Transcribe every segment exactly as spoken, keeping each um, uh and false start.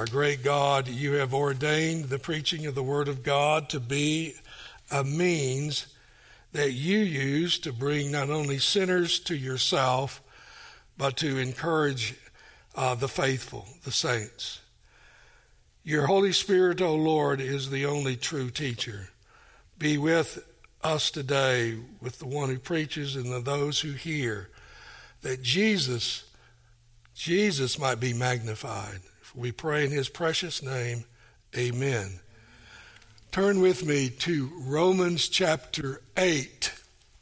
Our great God, you have ordained the preaching of the Word of God to be a means that you use to bring not only sinners to yourself, but to encourage uh, the faithful, the saints. Your Holy Spirit, O Lord, is the only true teacher. Be with us today, with the one who preaches and those who hear, that Jesus, Jesus might be magnified. We pray in his precious name, amen. Turn with me to Romans chapter eight.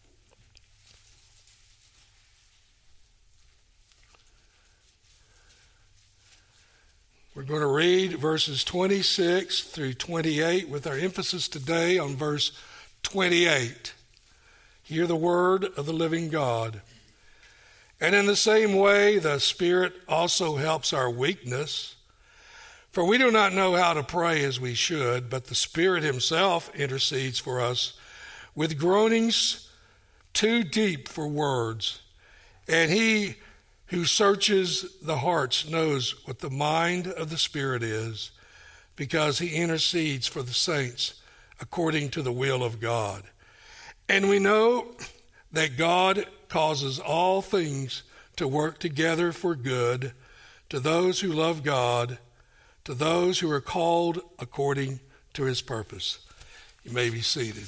We're going to read verses twenty-six through twenty-eight with our emphasis today on verse twenty-eight. Hear the word of the living God. And in the same way, the Spirit also helps our weakness. For we do not know how to pray as we should, but the Spirit himself intercedes for us with groanings too deep for words. And he who searches the hearts knows what the mind of the Spirit is, because he intercedes for the saints according to the will of God. And we know that God causes all things to work together for good to those who love God, to those who are called according to his purpose. You may be seated.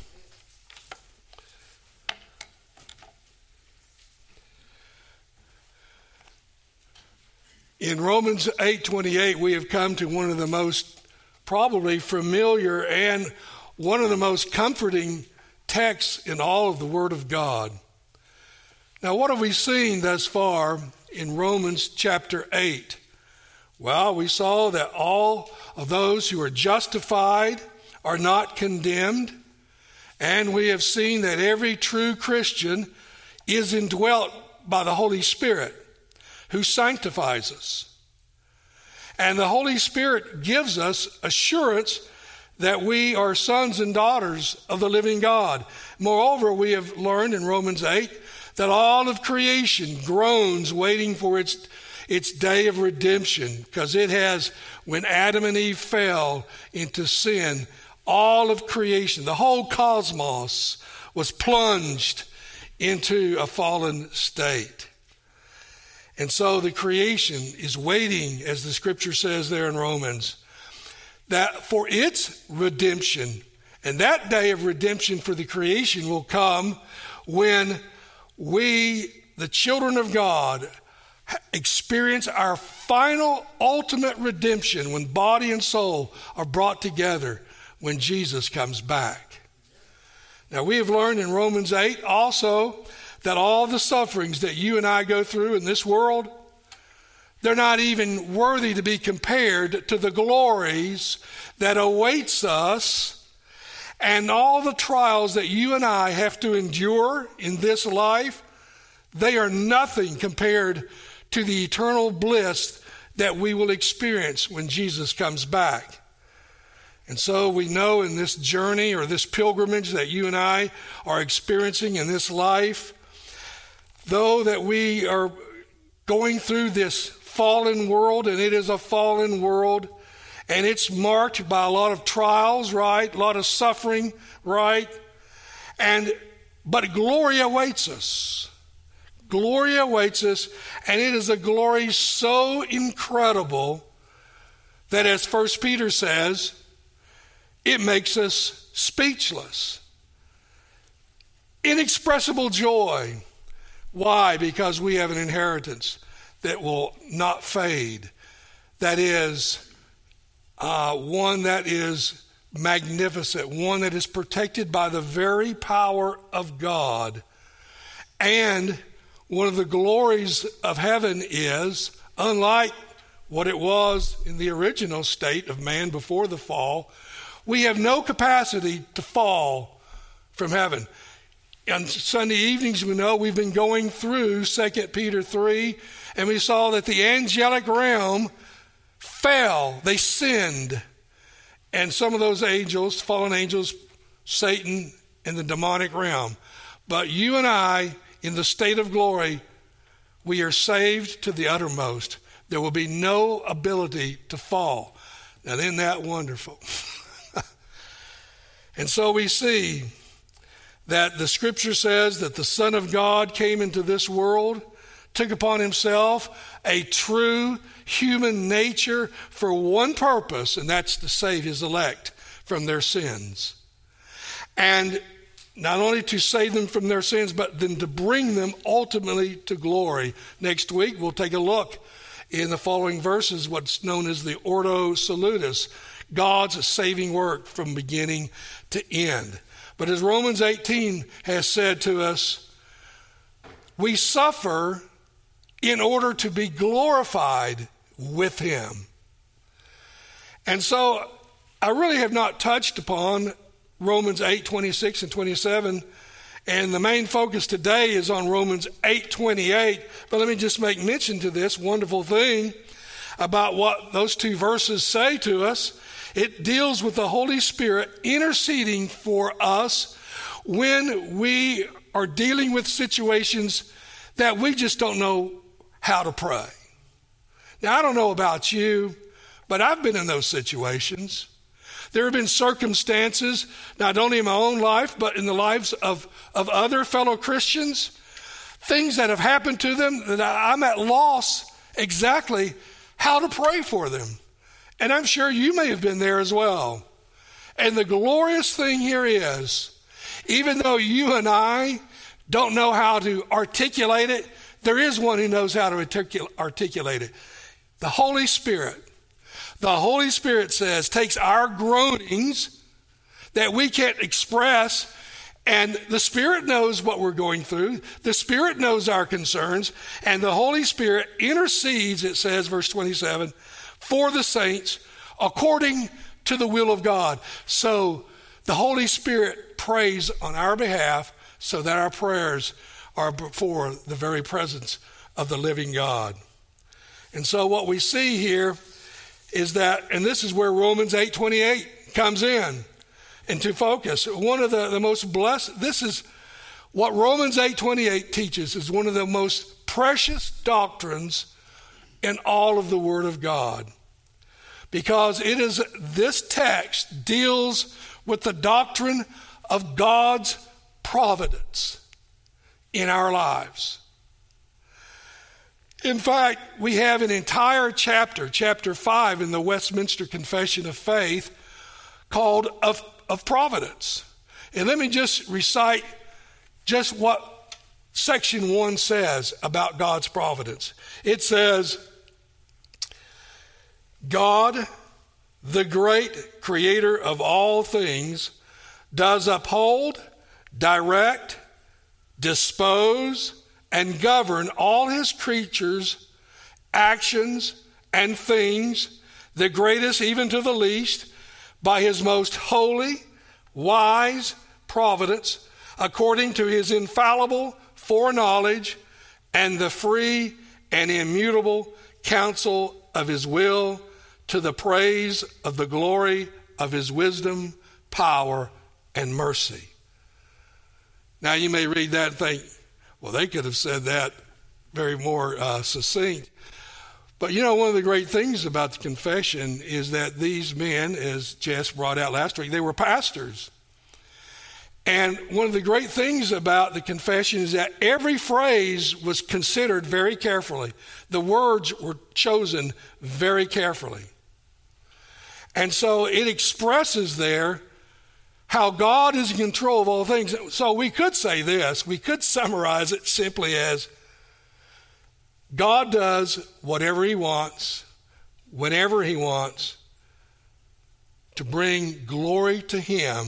In Romans eight twenty-eight, we have come to one of the most probably familiar and one of the most comforting texts in all of the Word of God. Now, what have we seen thus far in Romans chapter eight? Well, we saw that all of those who are justified are not condemned, and we have seen that every true Christian is indwelt by the Holy Spirit, who sanctifies us. And the Holy Spirit gives us assurance that we are sons and daughters of the living God. Moreover, we have learned in Romans eight that all of creation groans waiting for its, its day of redemption, because it has, when Adam and Eve fell into sin, all of creation, the whole cosmos, was plunged into a fallen state. And so the creation is waiting, as the scripture says there in Romans, that for its redemption. And that day of redemption for the creation will come when we, the children of God, experience our final, ultimate redemption, when body and soul are brought together when Jesus comes back. Now, we have learned in Romans eight also that all the sufferings that you and I go through in this world, they're not even worthy to be compared to the glories that awaits us, and all the trials that you and I have to endure in this life, they are nothing compared to the eternal bliss that we will experience when Jesus comes back. And so we know in this journey or this pilgrimage that you and I are experiencing in this life, though that we are going through this fallen world, and it is a fallen world, and it's marked by a lot of trials, right? A lot of suffering, right? And but glory awaits us. Glory awaits us, and it is a glory so incredible that, as First Peter says, it makes us speechless. Inexpressible joy. Why? Because we have an inheritance that will not fade. That is uh, one that is magnificent, one that is protected by the very power of God. And one of the glories of heaven is, unlike what it was in the original state of man before the fall, we have no capacity to fall from heaven. On Sunday evenings, we know we've been going through Second Peter three, and we saw that the angelic realm fell. They sinned. And some of those angels, fallen angels, Satan and the demonic realm. But you and I, in the state of glory, we are saved to the uttermost. There will be no ability to fall. Now, isn't that wonderful? And so we see that the scripture says that the Son of God came into this world, took upon himself a true human nature for one purpose, and that's to save his elect from their sins. And not only to save them from their sins, but then to bring them ultimately to glory. Next week, we'll take a look in the following verses, what's known as the Ordo Salutis, God's saving work from beginning to end. But as Romans eighteen has said to us, we suffer in order to be glorified with him. And so I really have not touched upon Romans eight, twenty-six and twenty-seven, and the main focus today is on Romans eight, twenty-eight. But let me just make mention to this wonderful thing about what those two verses say to us. It deals with the Holy Spirit interceding for us when we are dealing with situations that we just don't know how to pray. Now, I don't know about you, but I've been in those situations. There have been circumstances, not only in my own life, but in the lives of, of other fellow Christians, things that have happened to them that I'm at loss exactly how to pray for them. And I'm sure you may have been there as well. And the glorious thing here is, even though you and I don't know how to articulate it, there is one who knows how to articul- articulate it. The Holy Spirit. The Holy Spirit says, takes our groanings that we can't express, and the Spirit knows what we're going through. The Spirit knows our concerns, and the Holy Spirit intercedes, it says, verse twenty-seven, for the saints according to the will of God. So the Holy Spirit prays on our behalf so that our prayers are before the very presence of the living God. And so what we see here is that, and this is where Romans eight twenty-eight comes in into focus. One of the, the most blessed, this is what Romans eight twenty-eight teaches, is one of the most precious doctrines in all of the Word of God. Because it is, this text deals with the doctrine of God's providence in our lives. In fact, we have an entire chapter, chapter five in the Westminster Confession of Faith, called of, of Providence. And let me just recite just what section one says about God's providence. It says, God, the great creator of all things, does uphold, direct, dispose, and govern all his creatures, actions, and things, the greatest even to the least, by his most holy, wise providence, according to his infallible foreknowledge and the free and immutable counsel of his will, to the praise of the glory of his wisdom, power, and mercy. Now you may read that and think, well, they could have said that very more uh, succinct. But you know, one of the great things about the confession is that these men, as Jess brought out last week, they were pastors. And one of the great things about the confession is that every phrase was considered very carefully. The words were chosen very carefully. And so it expresses there how God is in control of all things. So we could say this, we could summarize it simply as, God does whatever he wants, whenever he wants, to bring glory to him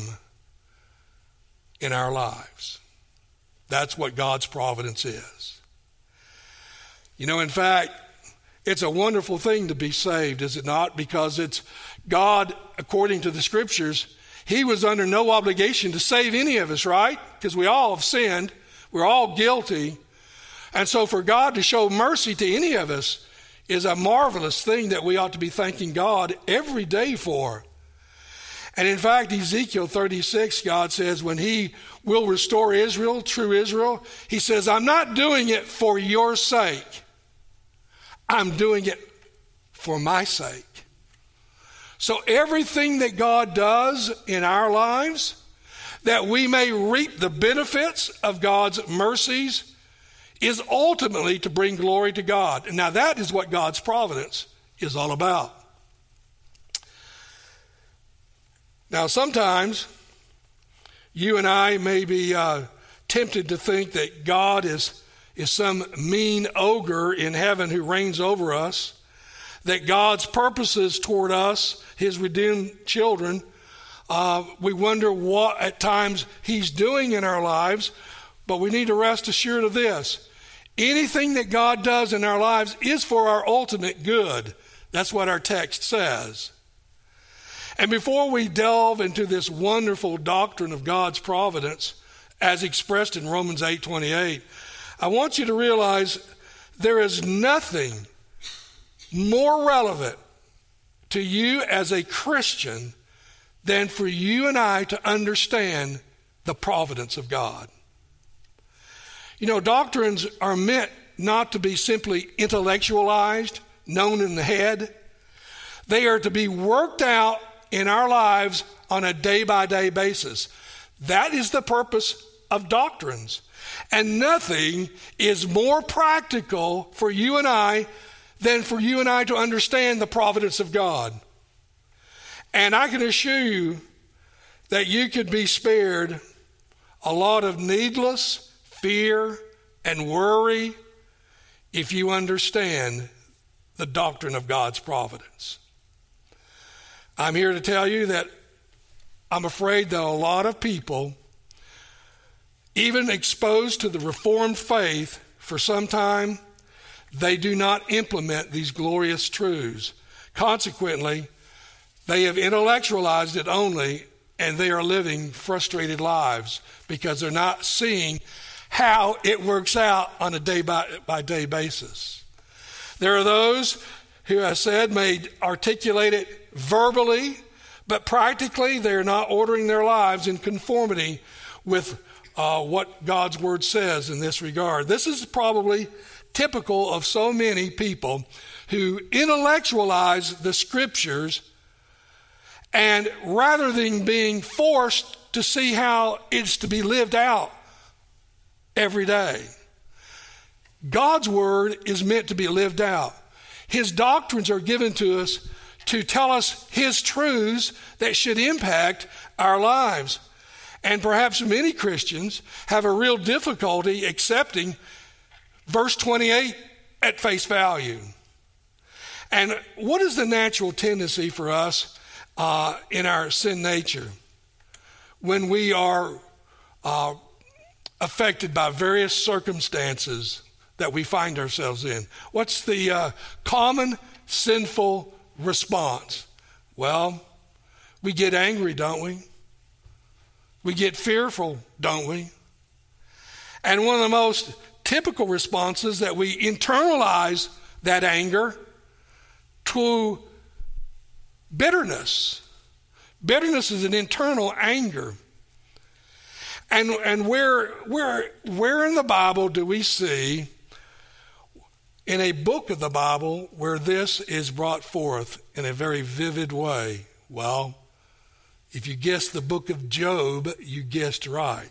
in our lives. That's what God's providence is. You know, in fact, it's a wonderful thing to be saved, is it not? Because it's God, according to the scriptures, he was under no obligation to save any of us, right? Because we all have sinned. We're all guilty. And so for God to show mercy to any of us is a marvelous thing that we ought to be thanking God every day for. And in fact, Ezekiel thirty-six, God says, when he will restore Israel, true Israel, he says, I'm not doing it for your sake. I'm doing it for my sake. So everything that God does in our lives, that we may reap the benefits of God's mercies, is ultimately to bring glory to God. And now that is what God's providence is all about. Now sometimes you and I may be uh, tempted to think that God is, is some mean ogre in heaven who reigns over us, that God's purposes toward us, his redeemed children, uh, we wonder what at times he's doing in our lives, but we need to rest assured of this. Anything that God does in our lives is for our ultimate good. That's what our text says. And before we delve into this wonderful doctrine of God's providence, as expressed in Romans eight twenty-eight, I want you to realize there is nothing more relevant to you as a Christian than for you and I to understand the providence of God. You know, doctrines are meant not to be simply intellectualized, known in the head. They are to be worked out in our lives on a day-by-day basis. That is the purpose of doctrines. And nothing is more practical for you and I than for you and I to understand the providence of God. And I can assure you that you could be spared a lot of needless fear and worry if you understand the doctrine of God's providence. I'm here to tell you that I'm afraid that a lot of people, even exposed to the Reformed faith for some time, they do not implement these glorious truths. Consequently, they have intellectualized it only, and they are living frustrated lives because they're not seeing how it works out on a day-by-day basis. There are those who, I said, may articulate it verbally, but practically they're not ordering their lives in conformity with uh, what God's Word says in this regard. This is probably typical of so many people who intellectualize the Scriptures, and rather than being forced to see how it's to be lived out every day. God's Word is meant to be lived out. His doctrines are given to us to tell us His truths that should impact our lives. And perhaps many Christians have a real difficulty accepting verse twenty-eight at face value. And what is the natural tendency for us uh, in our sin nature when we are uh, affected by various circumstances that we find ourselves in? What's the uh, common sinful response? Well, we get angry, don't we? We get fearful, don't we? And one of the most typical responses that we internalize that anger to bitterness. Bitterness is an internal anger. And and where where where in the Bible do we see in a book of the Bible where this is brought forth in a very vivid way? Well, if you guessed the book of Job, you guessed right.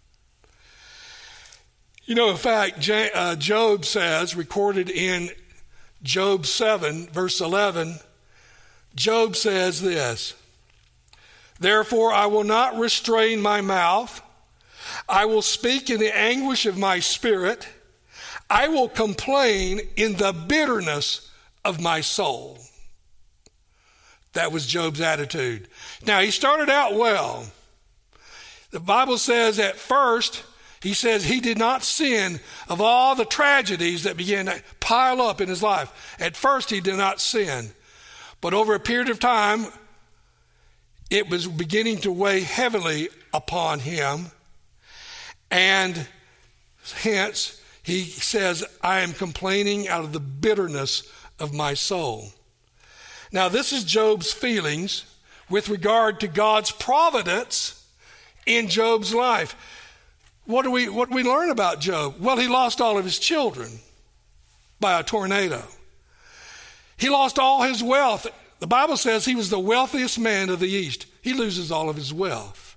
You know, in fact, Job says, recorded in Job seven, verse eleven, Job says this: "Therefore I will not restrain my mouth. I will speak in the anguish of my spirit. I will complain in the bitterness of my soul." That was Job's attitude. Now, he started out well. The Bible says at first, he says he did not sin of all the tragedies that began to pile up in his life. At first, he did not sin. But over a period of time, it was beginning to weigh heavily upon him. And hence, he says, "I am complaining out of the bitterness of my soul." Now, this is Job's feelings with regard to God's providence in Job's life. What do we what do we learn about Job? Well, he lost all of his children by a tornado. He lost all his wealth. The Bible says he was the wealthiest man of the East. He loses all of his wealth.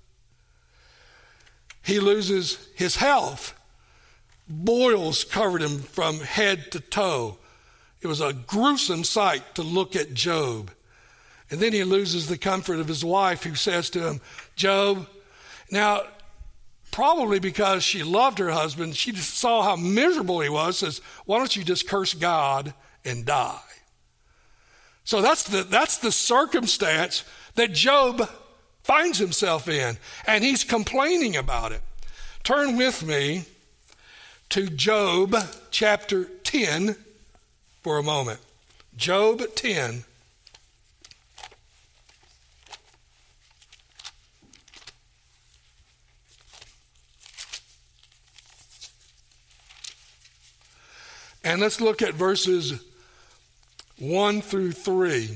He loses his health. Boils covered him from head to toe. It was a gruesome sight to look at Job. And then he loses the comfort of his wife, who says to him, Job, now, probably because she loved her husband, she just saw how miserable he was, says, why don't you just curse God and die? So that's the, that's the circumstance that Job finds himself in, and he's complaining about it. Turn with me to Job chapter ten for a moment. Job ten. And let's look at verses one through three.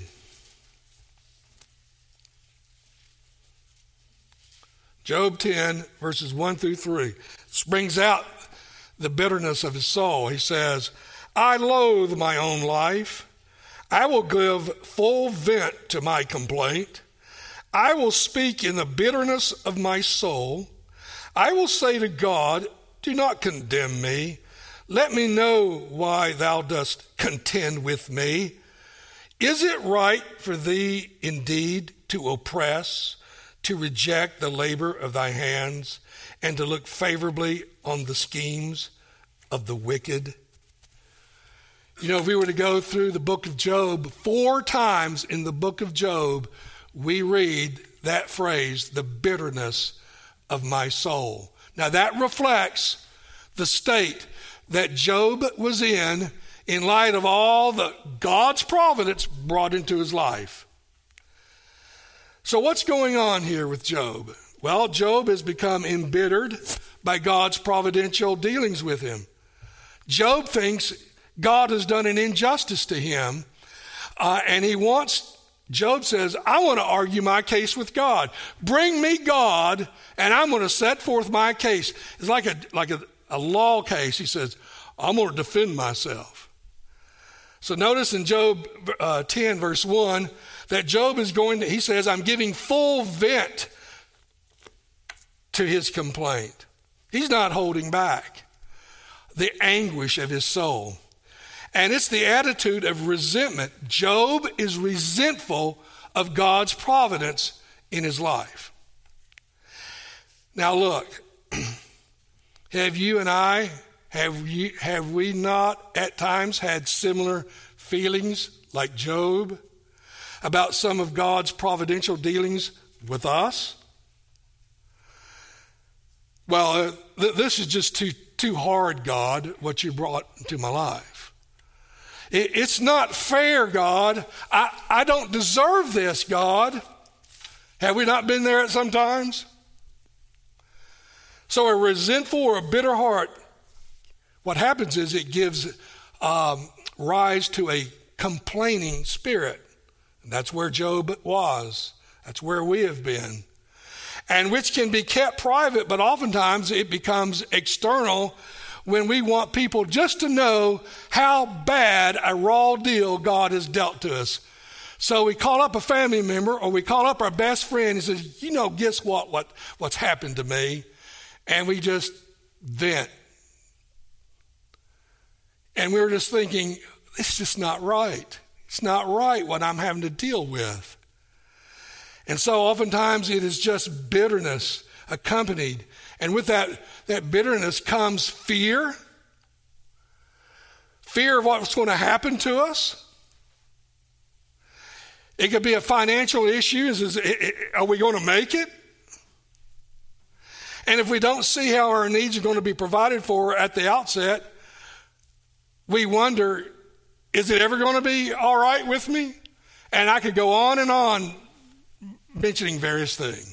Job ten, verses one through three. This brings out the bitterness of his soul. He says, I loathe my own life. I will give full vent to my complaint. I will speak in the bitterness of my soul. I will say to God, do not condemn me. Let me know why thou dost contend with me. Is it right for thee indeed to oppress, to reject the labor of thy hands, and to look favorably on the schemes of the wicked? You know, if we were to go through the book of Job, four times in the book of Job, we read that phrase, the bitterness of my soul. Now that reflects the state that Job was in in light of all that God's providence brought into his life. So what's going on here with Job? Well, Job has become embittered by God's providential dealings with him. Job thinks God has done an injustice to him, uh, and he wants, Job says, I want to argue my case with God. Bring me God, and I'm going to set forth my case. It's like a like a A law case. He says, I'm going to defend myself. So notice in Job uh, ten, verse one, that Job is going to, he says, I'm giving full vent to his complaint. He's not holding back the anguish of his soul. And it's the attitude of resentment. Job is resentful of God's providence in his life. Now look, have you and I, have you, have we not at times had similar feelings like Job about some of God's providential dealings with us? Well, uh, th- this is just too too hard, God, what you brought into my life. It, it's not fair, God. I, I don't deserve this, God. Have we not been there at some times? So a resentful or a bitter heart, what happens is it gives um, rise to a complaining spirit. And that's where Job was. That's where we have been. And which can be kept private, but oftentimes it becomes external when we want people just to know how bad a raw deal God has dealt to us. So we call up a family member or we call up our best friend and says, you know, guess what, what what's happened to me? And we just vent. And we were just thinking, it's just not right. It's not right what I'm having to deal with. And so oftentimes it is just bitterness accompanied. And with that, that bitterness comes fear. Fear of what's going to happen to us. It could be a financial issue. Is, is, are we going to make it? And if we don't see how our needs are going to be provided for at the outset, we wonder, is it ever going to be all right with me? And I could go on and on mentioning various things.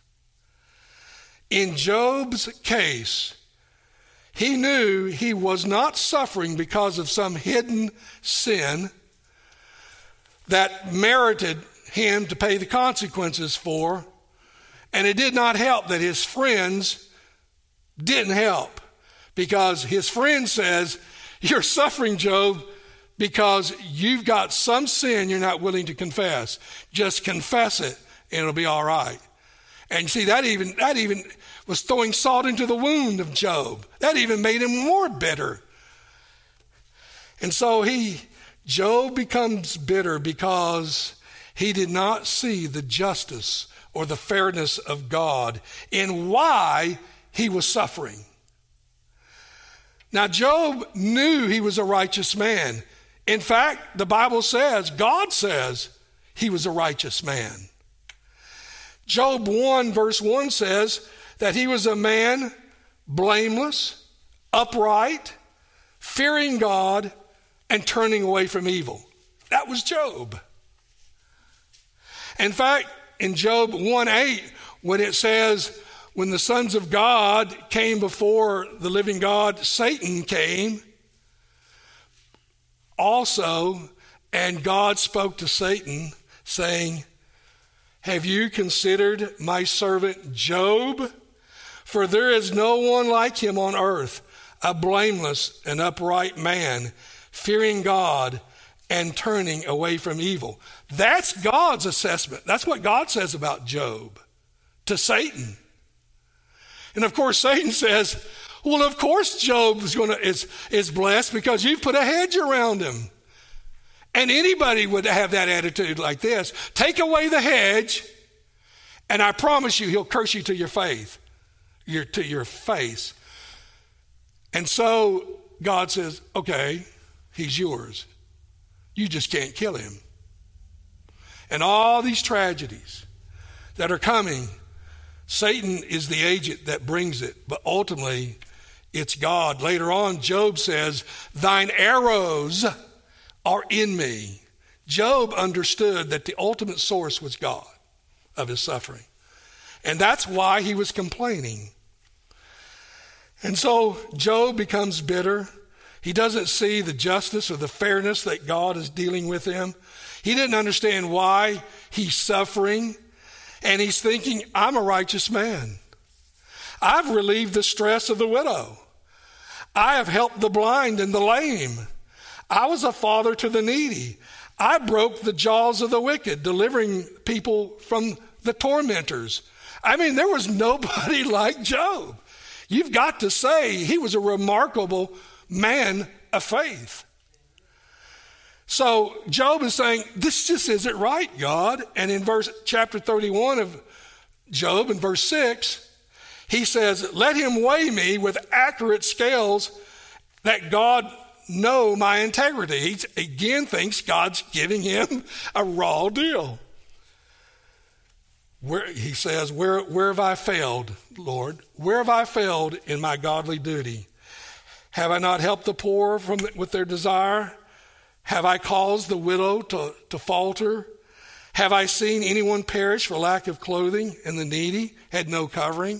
In Job's case, he knew he was not suffering because of some hidden sin that merited him to pay the consequences for. And it did not help that his friends didn't help, because his friend says, you're suffering, Job, because you've got some sin you're not willing to confess. Just confess it and it'll be all right. And see, that even that even was throwing salt into the wound of Job. That even made him more bitter. And so he, Job becomes bitter because he did not see the justice or the fairness of God in why he was suffering. Now, Job knew he was a righteous man. In fact, the Bible says, God says he was a righteous man. Job one verse one says that he was a man blameless, upright, fearing God, and turning away from evil. That was Job. In fact, in Job one eight, when it says, when the sons of God came before the living God, Satan came also, and God spoke to Satan, saying, have you considered my servant Job? For there is no one like him on earth, a blameless and upright man, fearing God and turning away from evil. That's God's assessment. That's what God says about Job to Satan. And of course, Satan says, well, of course Job is going to is, is blessed because you've put a hedge around him. And anybody would have that attitude like this. Take away the hedge, and I promise you he'll curse you to your faith, your, to your face. And so God says, okay, he's yours. You just can't kill him. And all these tragedies that are coming, Satan is the agent that brings it, but ultimately it's God. Later on, Job says, thine arrows are in me. Job understood that the ultimate source was God of his suffering. And that's why he was complaining. And so Job becomes bitter. He doesn't see the justice or the fairness that God is dealing with him. He didn't understand why he's suffering. And he's thinking, I'm a righteous man. I've relieved the stress of the widow. I have helped the blind and the lame. I was a father to the needy. I broke the jaws of the wicked, delivering people from the tormentors. I mean, there was nobody like Job. You've got to say he was a remarkable man of faith. So Job is saying, this just isn't right, God. And in verse chapter thirty-one of Job, in verse six, he says, let him weigh me with accurate scales that God know my integrity. He again thinks God's giving him a raw deal. Where, he says, where, where have I failed, Lord? Where have I failed in my godly duty? Have I not helped the poor from the, with their desire? Have I caused the widow to, to falter? Have I seen anyone perish for lack of clothing, and the needy had no covering?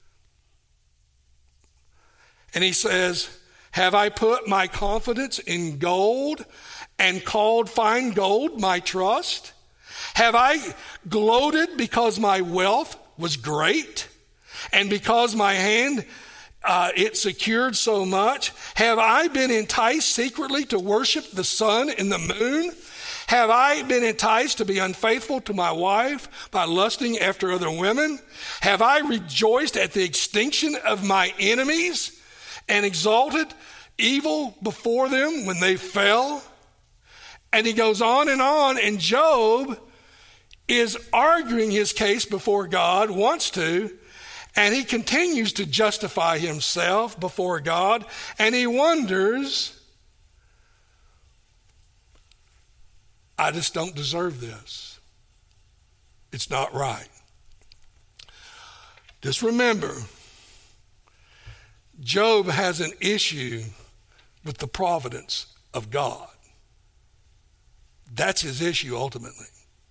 And he says, have I put my confidence in gold and called fine gold my trust? Have I gloated because my wealth was great and because my hand uh, it secured so much? Have I been enticed secretly to worship the sun and the moon? Have I been enticed to be unfaithful to my wife by lusting after other women? Have I rejoiced at the extinction of my enemies and exalted evil before them when they fell? And he goes on and on, and Job is arguing his case before God, wants to, and he continues to justify himself before God, and he wonders, I just don't deserve this. It's not right. Just remember, Job has an issue with the providence of God. That's his issue ultimately.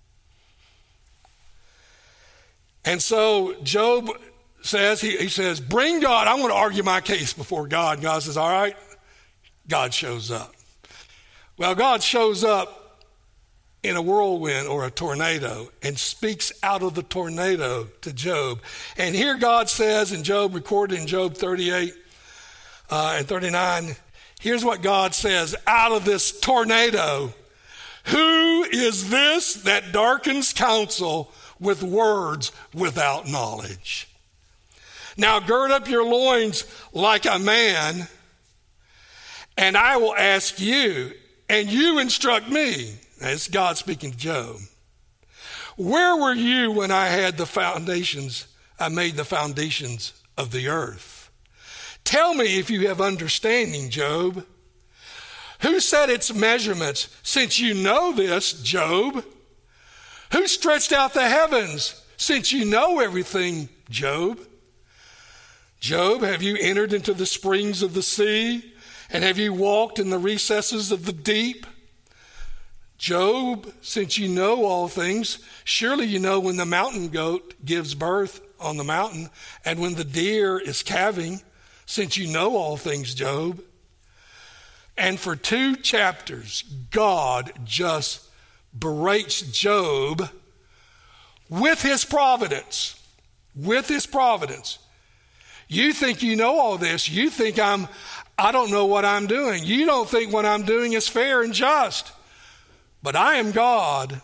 And so Job says, he, he says, bring God. I want to argue my case before God. And God says, all right. God shows up. Well, God shows up in a whirlwind or a tornado and speaks out of the tornado to Job. And here God says in Job, recorded in Job thirty-eight uh, and thirty-nine, Here's what God says out of this tornado. Who is this that darkens counsel with words without knowledge? Now gird up your loins like a man, and I will ask you, and you instruct me. Now, it's God speaking to Job. Where were you when I had the foundations, I made the foundations of the earth? Tell me if you have understanding, Job. Who set its measurements, since you know this, Job? Who stretched out the heavens, since you know everything, Job? Job, have you entered into the springs of the sea? And have you walked in the recesses of the deep? Job, since you know all things, surely you know when the mountain goat gives birth on the mountain, and when the deer is calving, since you know all things, Job. And for two chapters, God just berates Job with his providence. With his providence. You think you know all this. You think I'm, I don't know what I'm doing. You don't think what I'm doing is fair and just. But I am God.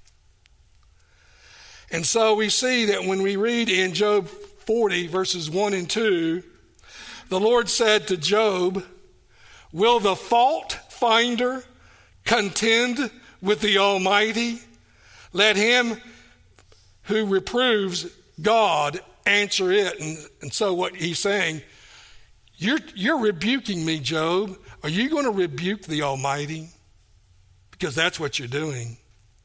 And so we see that when we read in Job forty, verses one and two, the Lord said to Job, will the fault finder contend with the Almighty? Let him who reproves God answer it. And, and so what he's saying, you're, you're rebuking me, Job. Are you going to rebuke the Almighty? Because that's what you're doing.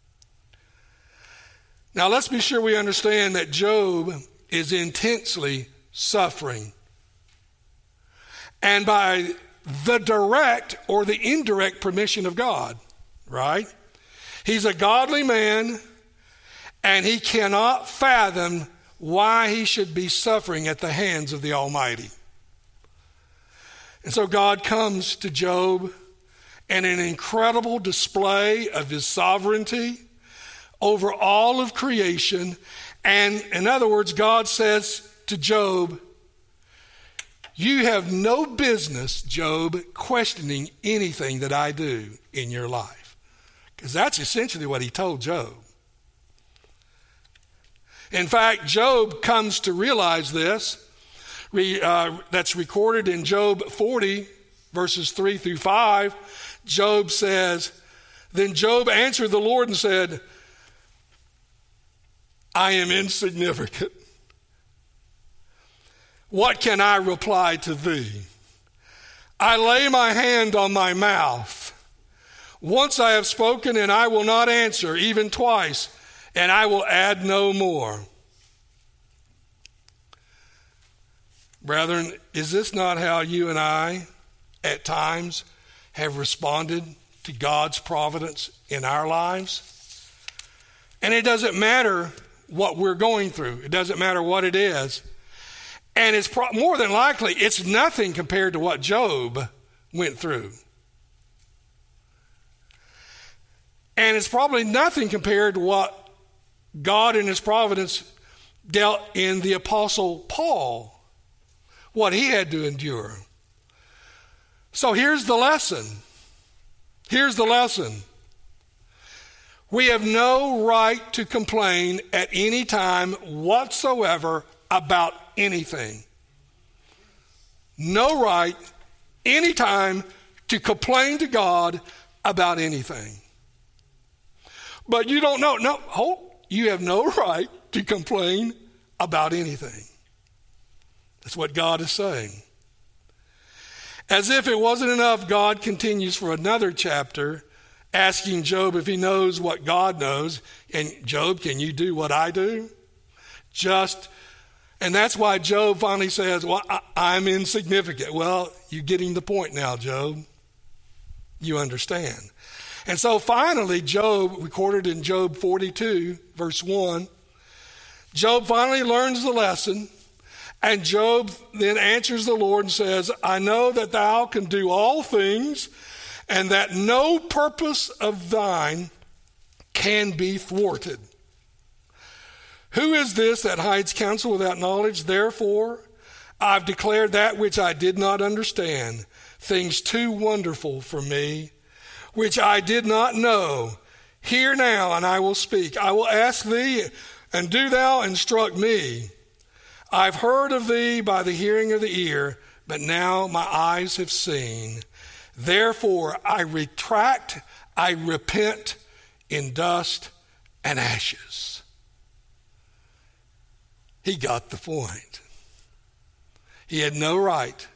Now let's be sure we understand that Job is intensely suffering. And by the direct or the indirect permission of God, right? He's a godly man, and he cannot fathom why he should be suffering at the hands of the Almighty. And so God comes to Job in an incredible display of his sovereignty over all of creation. And in other words, God says to Job, you have no business, Job, questioning anything that I do in your life. Because that's essentially what he told Job. In fact, Job comes to realize this. We, uh, that's recorded in Job forty, verses three through five. Job says, then Job answered the Lord and said, I am insignificant. What can I reply to thee? I lay my hand on my mouth. Once I have spoken, and I will not answer, even twice, and I will add no more. Brethren, is this not how you and I, at times, have responded to God's providence in our lives? And it doesn't matter what we're going through. It doesn't matter what it is. And it's pro- more than likely, it's nothing compared to what Job went through. And it's probably nothing compared to what God in his providence dealt in the Apostle Paul, what he had to endure. So here's the lesson. Here's the lesson. We have no right to complain at any time whatsoever about anything. No right, anytime, to complain to God about anything. But you don't know. No, hold. You have no right to complain about anything. That's what God is saying. As if it wasn't enough, God continues for another chapter, asking Job if he knows what God knows. And Job, can you do what I do? Just, and that's why Job finally says, well, I, I'm insignificant. Well, you're getting the point now, Job. You understand. And so finally, Job, recorded in Job forty-two, verse one, Job finally learns the lesson. And Job then answers the Lord and says, I know that thou can do all things, and that no purpose of thine can be thwarted. Who is this that hides counsel without knowledge? Therefore, I've declared that which I did not understand, things too wonderful for me, which I did not know. Hear now, and I will speak. I will ask thee, and do thou instruct me. I've heard of thee by the hearing of the ear, but now my eyes have seen. Therefore I retract, I repent in dust and ashes. He got the point. He had no right,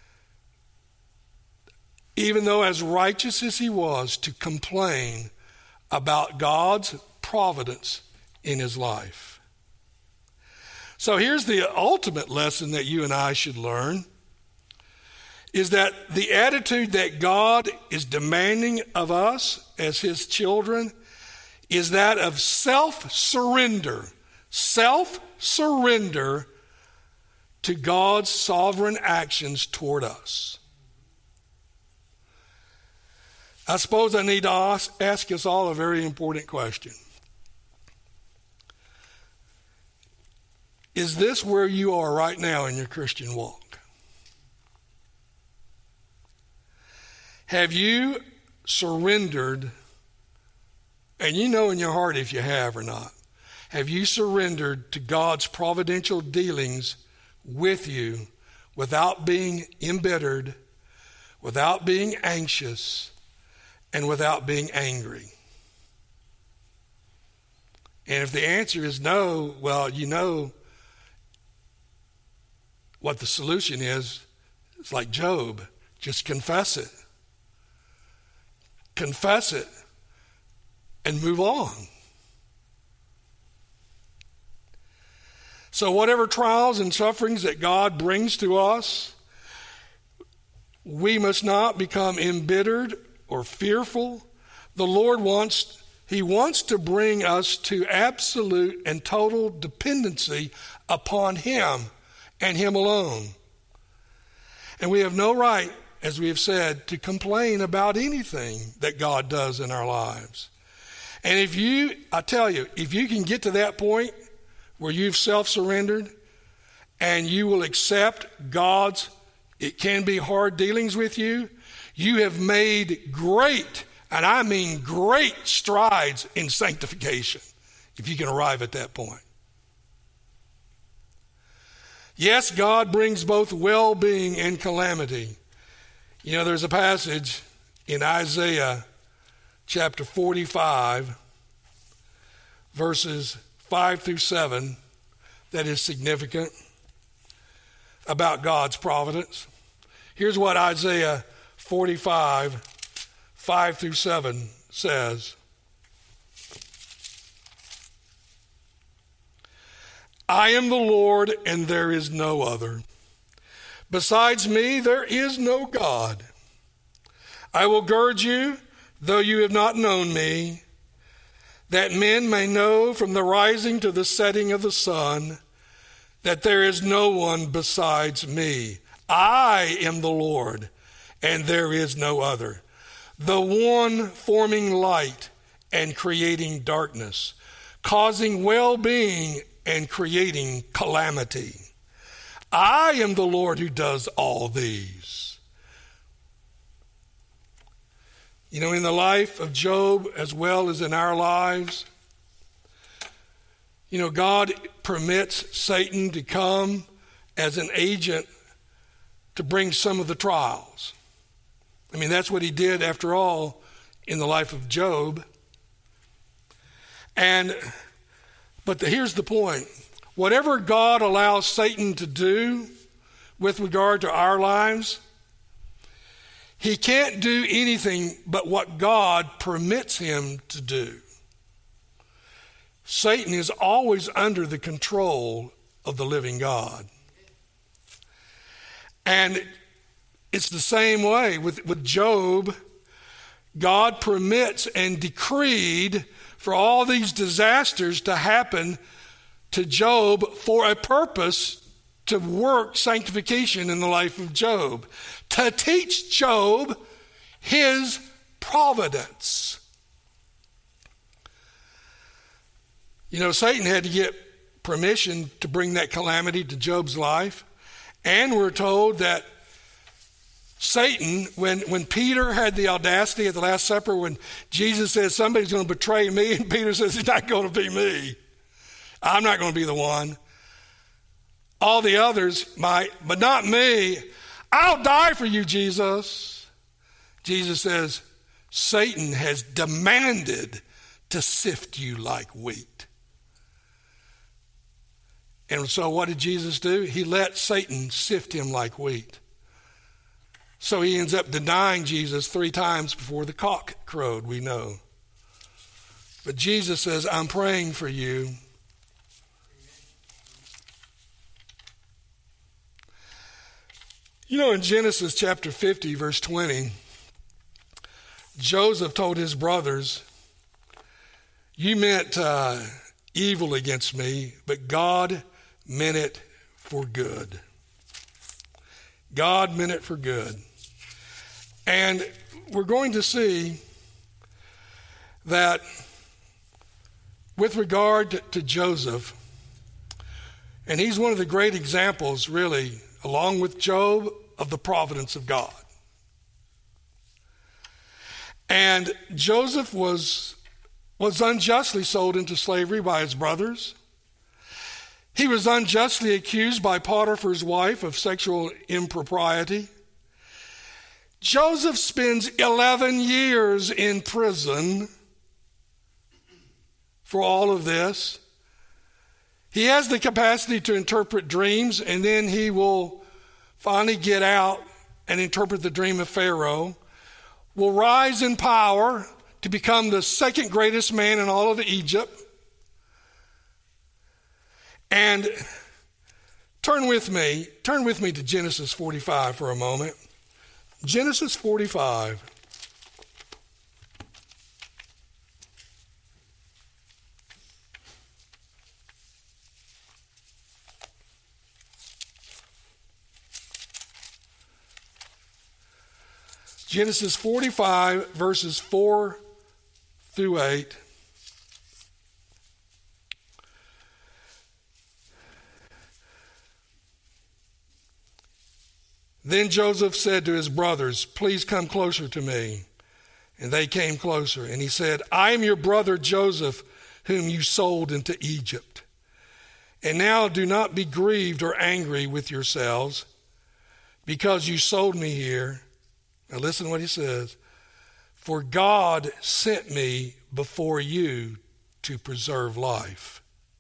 even though as righteous as he was, to complain about God's providence in his life. So here's the ultimate lesson that you and I should learn, is that the attitude that God is demanding of us as his children is that of self-surrender. Self-surrender to God's sovereign actions toward us. I suppose I need to ask, ask us all a very important question. Is this where you are right now in your Christian walk? Have you surrendered, and you know in your heart if you have or not, have you surrendered to God's providential dealings with you without being embittered, without being anxious, and without being angry? And if the answer is no, well, you know what the solution is. It's like Job. Just confess it. Confess it and move on. So whatever trials and sufferings that God brings to us, we must not become embittered or fearful. The Lord wants, he wants to bring us to absolute and total dependency upon him and him alone. And we have no right, as we have said, to complain about anything that God does in our lives. And if you, I tell you, if you can get to that point where you've self-surrendered and you will accept God's, it can be hard dealings with you, you have made great, and I mean great strides in sanctification, if you can arrive at that point. Yes, God brings both well-being and calamity. You know, there's a passage in Isaiah chapter forty-five, verses five through seven, that is significant about God's providence. Here's what Isaiah forty-five, five through seven says. I am the Lord, and there is no other. Besides me, there is no God. I will gird you, though you have not known me, that men may know from the rising to the setting of the sun that there is no one besides me. I am the Lord, and there is no other, the one forming light and creating darkness, causing well-being and creating calamity. I am the Lord who does all these. You know, in the life of Job as well as in our lives, you know, God permits Satan to come as an agent to bring some of the trials. I mean, that's what he did, after all, in the life of Job. And, but the, here's the point. Whatever God allows Satan to do with regard to our lives, he can't do anything but what God permits him to do. Satan is always under the control of the living God. And it's the same way with, with Job. God permits and decreed for all these disasters to happen to Job for a purpose, to work sanctification in the life of Job, to teach Job his providence. You know, Satan had to get permission to bring that calamity to Job's life, and we're told that Satan, when, when Peter had the audacity at the Last Supper, when Jesus says somebody's going to betray me, and Peter says it's not going to be me. I'm not going to be the one. All the others might, but not me. I'll die for you, Jesus. Jesus says, Satan has demanded to sift you like wheat. And so what did Jesus do? He let Satan sift him like wheat. So he ends up denying Jesus three times before the cock crowed, we know. But Jesus says, I'm praying for you. You know, in Genesis chapter fifty, verse twenty, Joseph told his brothers, you meant uh, evil against me, but God meant it for good. God meant it for good. And we're going to see that with regard to, to Joseph, and he's one of the great examples, really, along with Job, of the providence of God. And Joseph was, was unjustly sold into slavery by his brothers. He was unjustly accused by Potiphar's wife of sexual impropriety. Joseph spends eleven years in prison for all of this. He has the capacity to interpret dreams, and then he will finally get out and interpret the dream of Pharaoh, will rise in power to become the second greatest man in all of Egypt. And turn with me, turn with me to Genesis forty-five for a moment. Genesis forty-five. Genesis forty-five, verses four through eight. Then Joseph said to his brothers, please come closer to me. And they came closer. And he said, I am your brother Joseph, whom you sold into Egypt. And now do not be grieved or angry with yourselves, because you sold me here. Now listen to what he says. For God sent me before you to preserve life.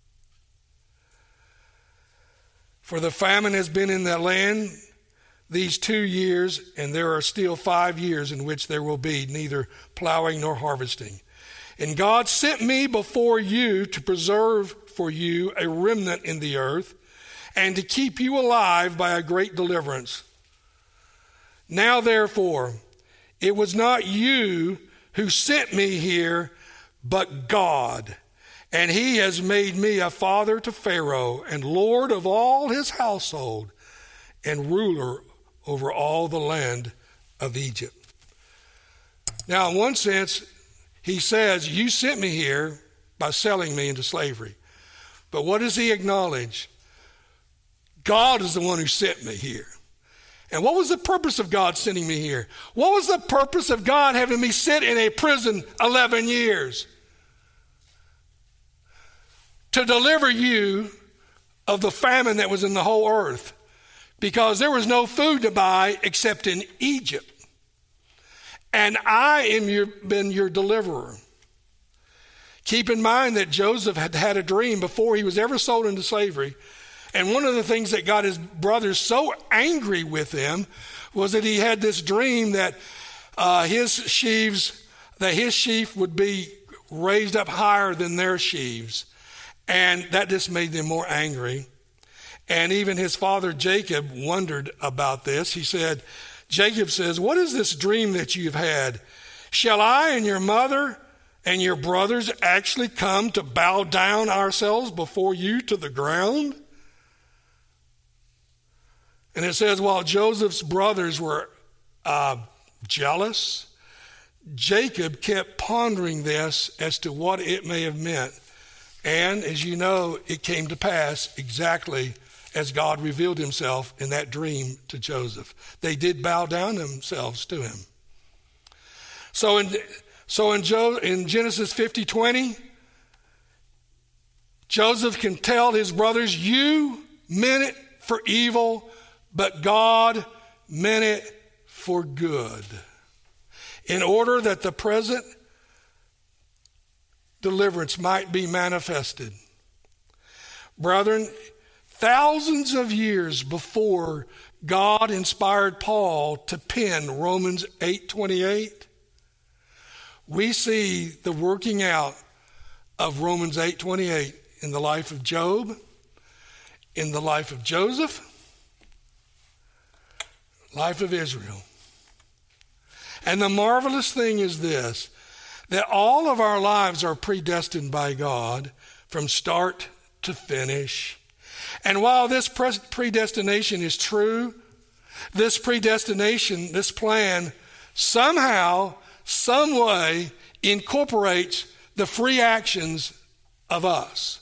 For the famine has been in that land these two years, and there are still five years in which there will be neither plowing nor harvesting. And God sent me before you to preserve for you a remnant in the earth, and to keep you alive by a great deliverance. Now therefore, it was not you who sent me here, but God. And he has made me a father to Pharaoh, and Lord of all his household, and ruler over all the land of Egypt. Now, in one sense, he says, you sent me here by selling me into slavery. But what does he acknowledge? God is the one who sent me here. And what was the purpose of God sending me here? What was the purpose of God having me sit in a prison eleven years? To deliver you of the famine that was in the whole earth. Because there was no food to buy except in Egypt. And I am your, been your deliverer. Keep in mind that Joseph had had a dream before he was ever sold into slavery. And one of the things that got his brothers so angry with him was that he had this dream that uh, his sheaves, that his sheaf would be raised up higher than their sheaves. And that just made them more angry. And even his father Jacob wondered about this. He said, Jacob says, what is this dream that you've had? Shall I and your mother and your brothers actually come to bow down ourselves before you to the ground? And it says, while Joseph's brothers were uh, jealous, Jacob kept pondering this as to what it may have meant. And as you know, it came to pass exactly as God revealed himself in that dream to Joseph. They did bow down themselves to him. So in so in, jo, in Genesis fifty twenty, Joseph can tell his brothers, you meant it for evil, but God meant it for good, in order that the present deliverance might be manifested. Brethren, thousands of years before God inspired Paul to pen Romans eight twenty-eight, we see the working out of Romans eight twenty-eight in the life of Job, in the life of Joseph, life of Israel. And the marvelous thing is this, that all of our lives are predestined by God from start to finish. And while this predestination is true, this predestination, this plan, somehow, some way incorporates the free actions of us.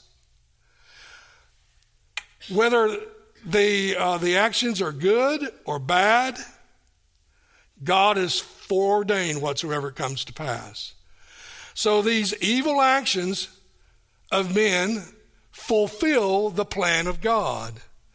Whether the uh, the actions are good or bad, God has foreordained whatsoever comes to pass. So these evil actions of men fulfill the plan of God.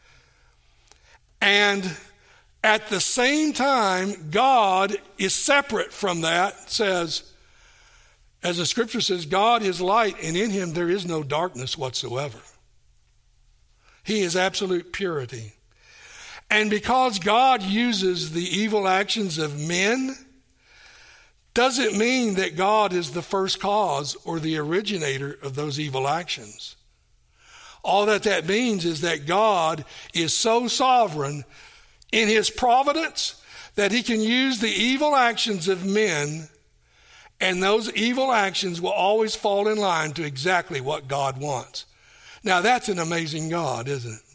And at the same time, God is separate from that, says, as the scripture says, God is light, and in him there is no darkness whatsoever. He is absolute purity. And because God uses the evil actions of men, doesn't mean that God is the first cause or the originator of those evil actions. All that that means is that God is so sovereign in his providence that he can use the evil actions of men, and those evil actions will always fall in line to exactly what God wants. Now that's an amazing God, isn't it?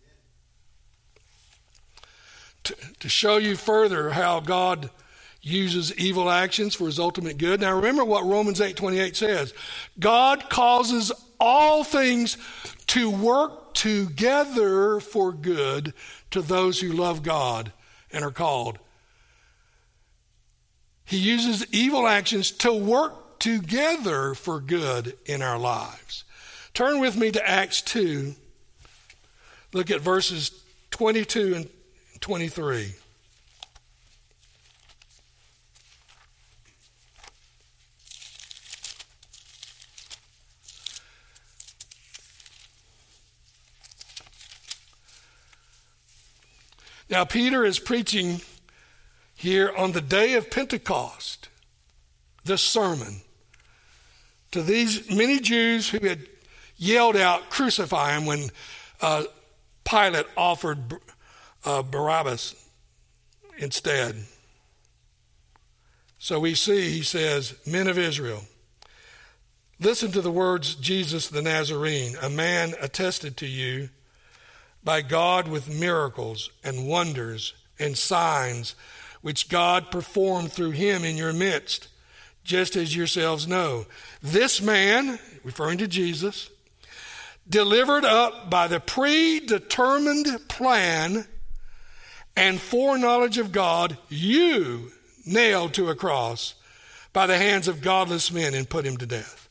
To, to show you further how God uses evil actions for his ultimate good. Now remember what Romans eight twenty-eight says. God causes all things to work together for good to those who love God and are called. He uses evil actions to work together for good in our lives. Turn with me to Acts two. Look at verses twenty-two and twenty-three. Now, Peter is preaching here on the day of Pentecost, this sermon, to these many Jews who had yelled out, crucify him, when uh, Pilate offered uh, Barabbas instead. So we see, he says, men of Israel, listen to the words Jesus the Nazarene, a man attested to you by God with miracles and wonders and signs which God performed through him in your midst, just as yourselves know. This man, referring to Jesus, delivered up by the predetermined plan and foreknowledge of God, you nailed to a cross by the hands of godless men and put him to death.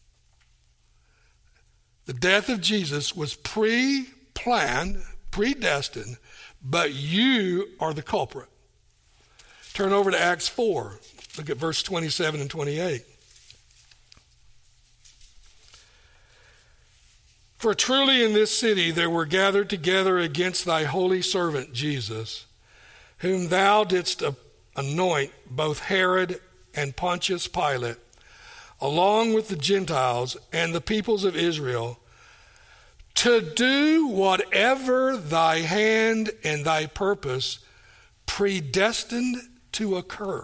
The death of Jesus was pre-planned, predestined, but you are the culprit. Turn over to Acts four. Look at verse twenty-seven and twenty-eight. For truly in this city there were gathered together against thy holy servant Jesus, whom thou didst anoint, both Herod and Pontius Pilate, along with the Gentiles and the peoples of Israel, to do whatever thy hand and thy purpose predestined to occur.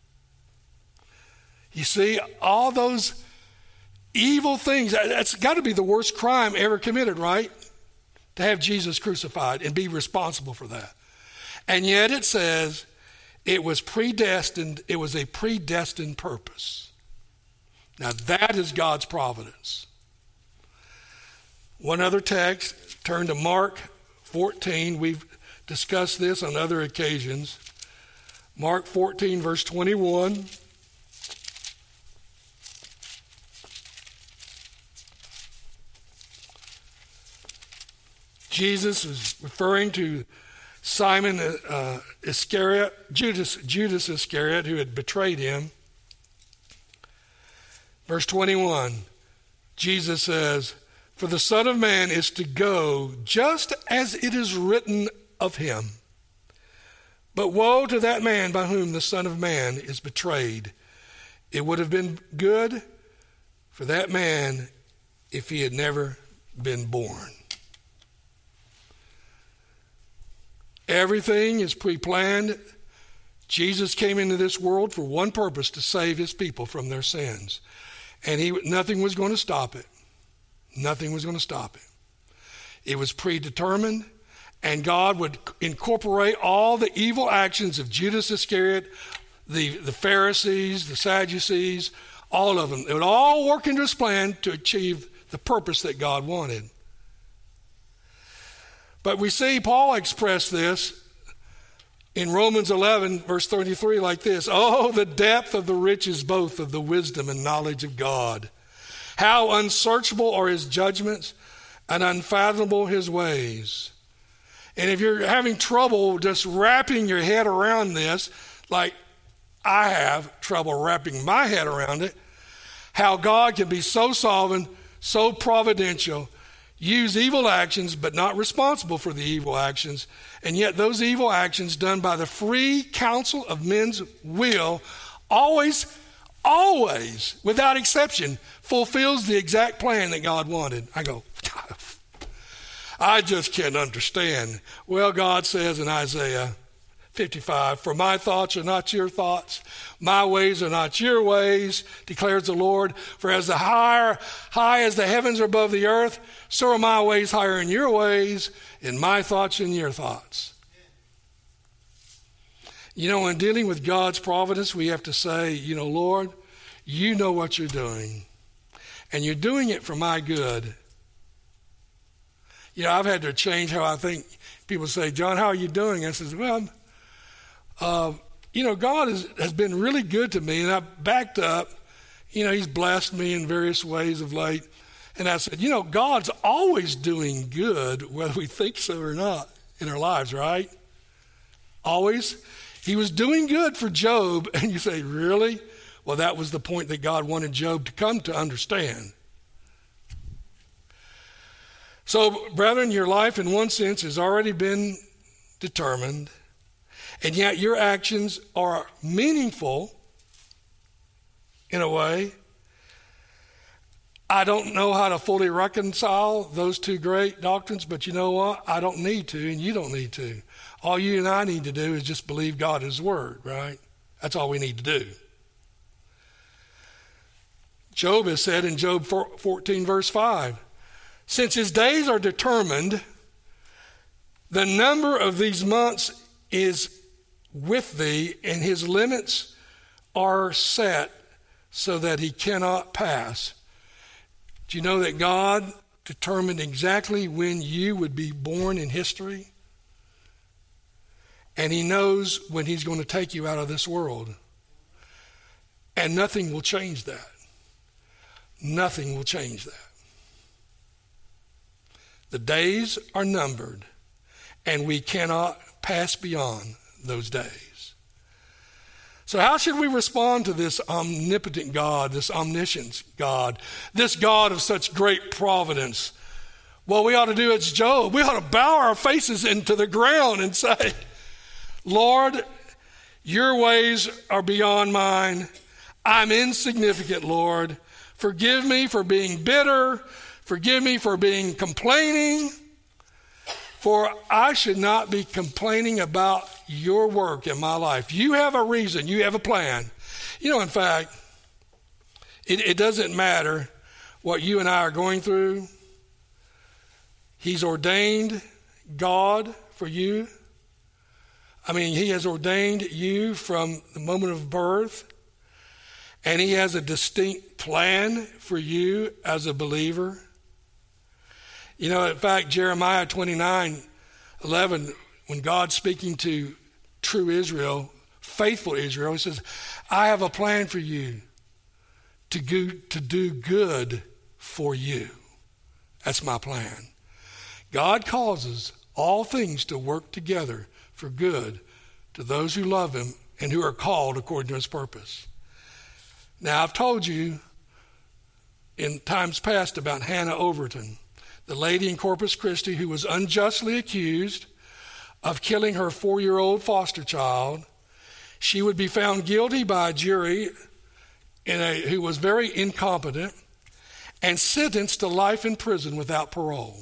You see, all those evil things, that's got to be the worst crime ever committed, right? To have Jesus crucified and be responsible for that. And yet it says it was predestined, it was a predestined purpose. Now that is God's providence. One other text, turn to Mark fourteen. We've discussed this on other occasions. Mark fourteen, verse twenty-one. Jesus is referring to Simon uh, Iscariot, Judas, Judas Iscariot, who had betrayed him. Verse twenty-one, Jesus says, "For the Son of Man is to go just as it is written of him. But woe to that man by whom the Son of Man is betrayed. It would have been good for that man if he had never been born." Everything is pre-planned. Jesus came into this world for one purpose, to save his people from their sins. And he, nothing was going to stop it. Nothing was going to stop it. It was predetermined, and God would incorporate all the evil actions of Judas Iscariot, the, the Pharisees, the Sadducees, all of them. It would all work into his plan to achieve the purpose that God wanted. But we see Paul express this in Romans eleven, verse thirty-three, like this: "Oh, the depth of the riches both of the wisdom and knowledge of God. How unsearchable are his judgments and unfathomable his ways." And if you're having trouble just wrapping your head around this, like I have trouble wrapping my head around it, how God can be so sovereign, so providential, use evil actions but not responsible for the evil actions, and yet those evil actions done by the free counsel of men's will always, always, without exception, fulfills the exact plan that God wanted. I go, I just can't understand. Well, God says in Isaiah fifty-five, "For my thoughts are not your thoughts, my ways are not your ways, declares the Lord. For as the higher, high as the heavens are above the earth, so are my ways higher than your ways, and my thoughts than your thoughts." You know, in dealing with God's providence, we have to say, you know, Lord, you know what you're doing, and you're doing it for my good. You know, I've had to change how I think. People say, "John, how are you doing?" I says, well, uh, you know, God has, has been really good to me, and I backed up. You know, he's blessed me in various ways of late. And I said, you know, God's always doing good, whether we think so or not, in our lives, right? Always. He was doing good for Job, and you say, really? Well, that was the point that God wanted Job to come to understand. So, brethren, your life in one sense has already been determined, and yet your actions are meaningful in a way. I don't know how to fully reconcile those two great doctrines, but you know what? I don't need to, and you don't need to. All you and I need to do is just believe God is word, right? That's all we need to do. Job has said in Job fourteen, verse five, "Since his days are determined, the number of these months is with thee, and his limits are set so that he cannot pass." Do you know that God determined exactly when you would be born in history? And he knows when he's going to take you out of this world. And nothing will change that. Nothing will change that. The days are numbered, and we cannot pass beyond those days. So how should we respond to this omnipotent God, this omniscient God, this God of such great providence? Well, we ought to do as Job. We ought to bow our faces into the ground and say, Lord, your ways are beyond mine. I'm insignificant, Lord. Forgive me for being bitter. Forgive me for being complaining. For I should not be complaining about your work in my life. You have a reason. You have a plan. You know, in fact, it, it doesn't matter what you and I are going through. He's ordained God for you. I mean, he has ordained you from the moment of birth, and he has a distinct plan for you as a believer. You know, in fact, Jeremiah twenty-nine, eleven, when God's speaking to true Israel, faithful Israel, he says, I have a plan for you to go, to do good for you. That's my plan. God causes all things to work together for good to those who love him and who are called according to his purpose. Now, I've told you in times past about Hannah Overton, the lady in Corpus Christi who was unjustly accused of killing her four-year-old foster child. She would be found guilty by a jury in a, who was very incompetent and sentenced to life in prison without parole.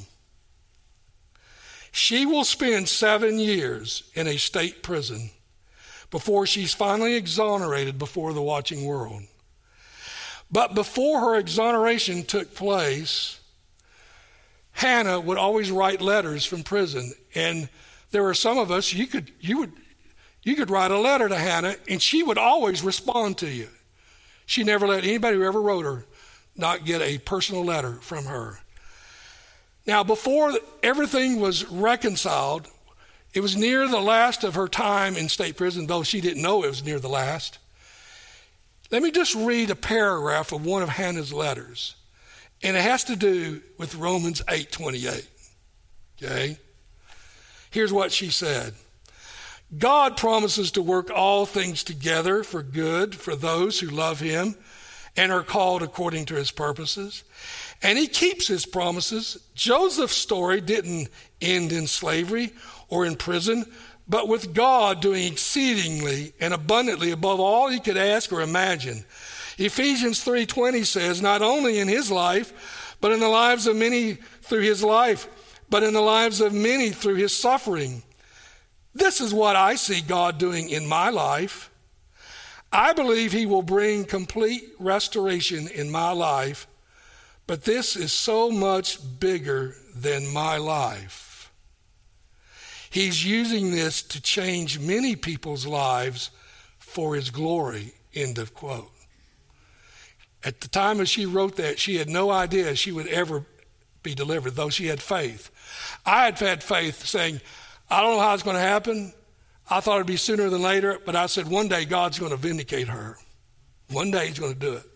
She will spend seven years in a state prison before she's finally exonerated before the watching world. But before her exoneration took place, Hannah would always write letters from prison. And there were some of us, you could you would you could write a letter to Hannah and she would always respond to you. She never let anybody who ever wrote her not get a personal letter from her. Now, before everything was reconciled, it was near the last of her time in state prison, though she didn't know it was near the last. Let me just read a paragraph of one of Hannah's letters, and it has to do with Romans eight twenty-eight. Okay? Here's what she said. God promises to work all things together for good for those who love him and are called according to his purposes. And he keeps his promises. Joseph's story didn't end in slavery or in prison, but with God doing exceedingly and abundantly above all he could ask or imagine. Ephesians three twenty says, not only in his life, but in the lives of many through his life, but in the lives of many through his suffering. This is what I see God doing in my life. I believe he will bring complete restoration in my life, but this is so much bigger than my life. He's using this to change many people's lives for his glory, end of quote. At the time as she wrote that, she had no idea she would ever be delivered, though she had faith. I had had faith saying, I don't know how it's going to happen. I thought it'd be sooner than later, but I said one day God's going to vindicate her. One day he's going to do it.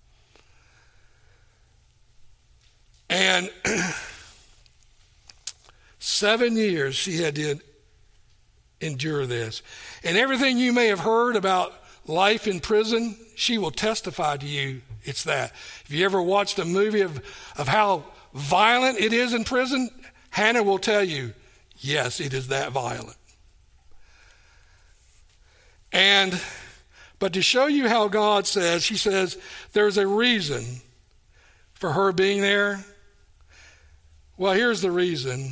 And seven years she had to endure this. And everything you may have heard about life in prison, she will testify to you it's that. If you ever watched a movie of, of how violent it is in prison, Hannah will tell you, yes, it is that violent. And, but to show you how God says, she says, there's a reason for her being there. Well, here's the reason.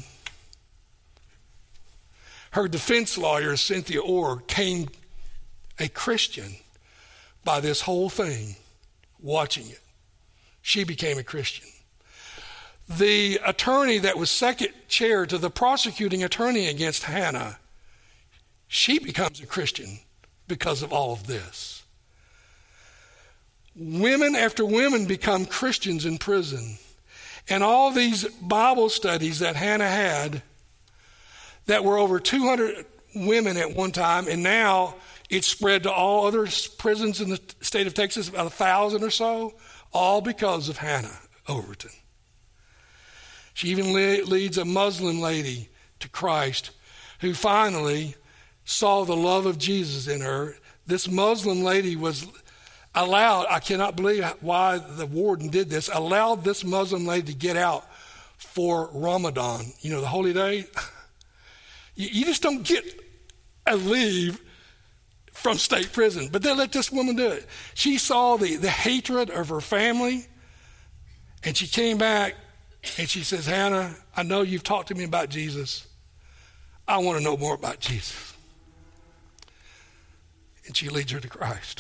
Her defense lawyer, Cynthia Orr, came a Christian by this whole thing, watching it. She became a Christian. The attorney that was second chair to the prosecuting attorney against Hannah, she becomes a Christian because of all of this. Women after women become Christians in prison. And all these Bible studies that Hannah had, that were over two hundred women at one time, and now it's spread to all other prisons in the state of Texas, about a thousand or so, all because of Hannah Overton. She even le- leads a Muslim lady to Christ who finally saw the love of Jesus in her. This Muslim lady was allowed, I cannot believe why the warden did this, allowed this Muslim lady to get out for Ramadan, you know, the holy day. You, you just don't get a leave from state prison, but they let this woman do it. She saw the, the hatred of her family, and she came back and she says, Hannah, I know you've talked to me about Jesus. I want to know more about Jesus. And she leads her to Christ.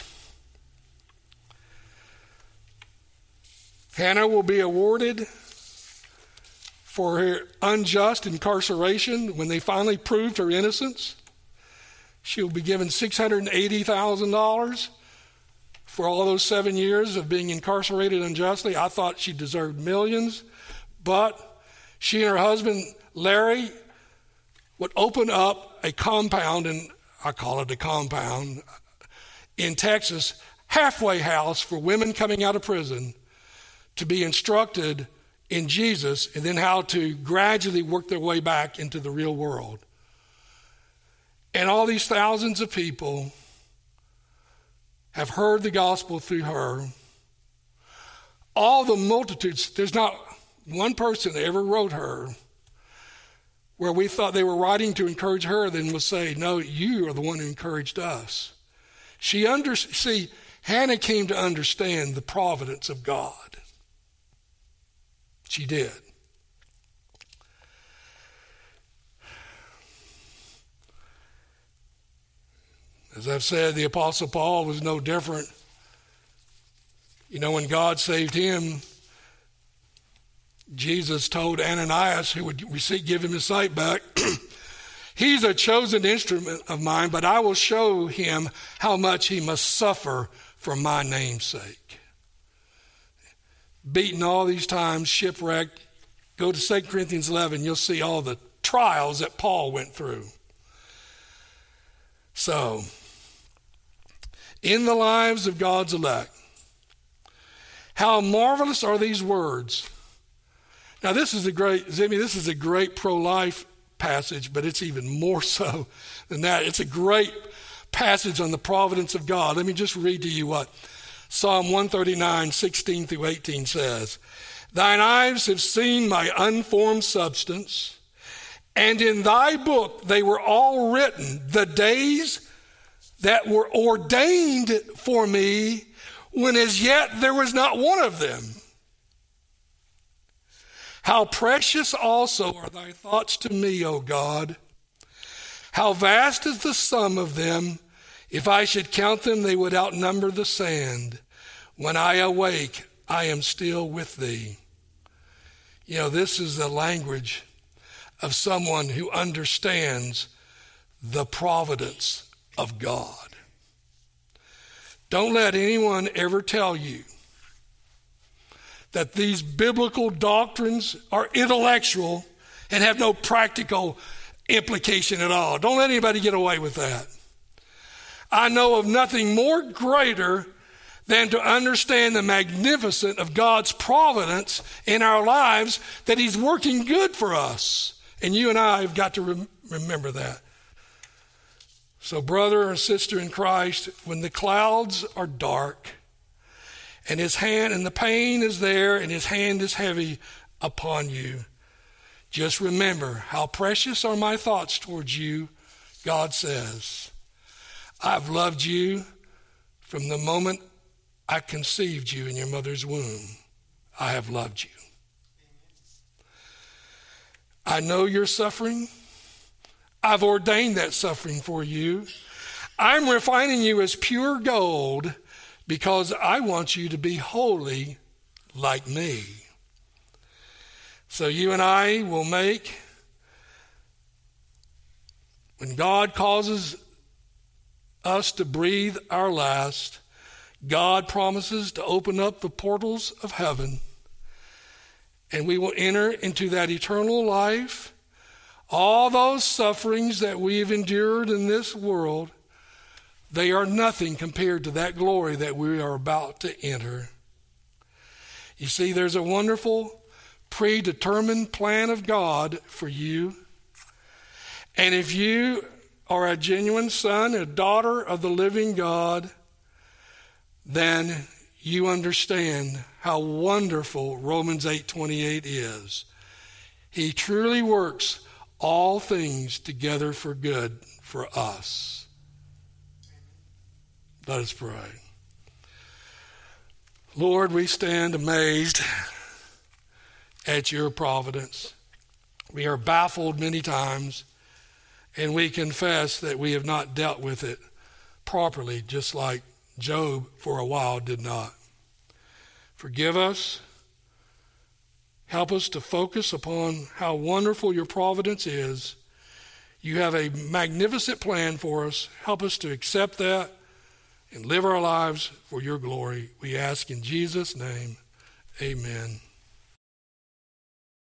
Hannah will be awarded for her unjust incarceration when they finally proved her innocence. She'll be given six hundred eighty thousand dollars for all those seven years of being incarcerated unjustly. I thought she deserved millions, but she and her husband, Larry, would open up a compound, and I call it a compound, in Texas, halfway house for women coming out of prison to be instructed in Jesus and then how to gradually work their way back into the real world. And all these thousands of people have heard the gospel through her. All the multitudes, there's not one person that ever wrote her where we thought they were writing to encourage her, then would say, no, you are the one who encouraged us. She under, see, Hannah came to understand the providence of God. She did. As I've said, the Apostle Paul was no different. You know, when God saved him, Jesus told Ananias, who would receive, give him his sight back, he's a chosen instrument of mine, but I will show him how much he must suffer for my name's sake. Beaten all these times, shipwrecked. Go to Second Corinthians eleven, you'll see all the trials that Paul went through. So, in the lives of God's elect, how marvelous are these words. Now this is a great, Zimmy, this is a great pro-life passage, but it's even more so than that. It's a great passage on the providence of God. Let me just read to you what Psalm one thirty-nine, sixteen through eighteen says. Thine eyes have seen my unformed substance, and in thy book they were all written, the days that were ordained for me, when as yet there was not one of them. How precious also are thy thoughts to me, O God. How vast is the sum of them. If I should count them, they would outnumber the sand. When I awake, I am still with thee. You know, this is the language of someone who understands the providence of God. Don't let anyone ever tell you that these biblical doctrines are intellectual and have no practical implication at all. Don't let anybody get away with that. I know of nothing more greater than to understand the magnificence of God's providence in our lives, that he's working good for us. And you and I have got to rem- remember that. So brother or sister in Christ, when the clouds are dark and his hand and the pain is there and his hand is heavy upon you, just remember how precious are my thoughts towards you, God says. I've loved you from the moment I conceived you in your mother's womb. I have loved you. I know you're suffering. I've ordained that suffering for you. I'm refining you as pure gold because I want you to be holy like me. So you and I will make, when God causes us to breathe our last, God promises to open up the portals of heaven, and we will enter into that eternal life. All those sufferings that we've endured in this world, they are nothing compared to that glory that we are about to enter. You see, there's a wonderful predetermined plan of God for you. And if you are a genuine son, a daughter of the living God, then you understand how wonderful Romans eight twenty-eight is. He truly works all things together for good for us. Let us pray. Lord, we stand amazed at your providence. We are baffled many times, and we confess that we have not dealt with it properly, just like Job for a while did not. Forgive us. Help us to focus upon how wonderful your providence is. You have a magnificent plan for us. Help us to accept that and live our lives for your glory. We ask in Jesus' name, amen.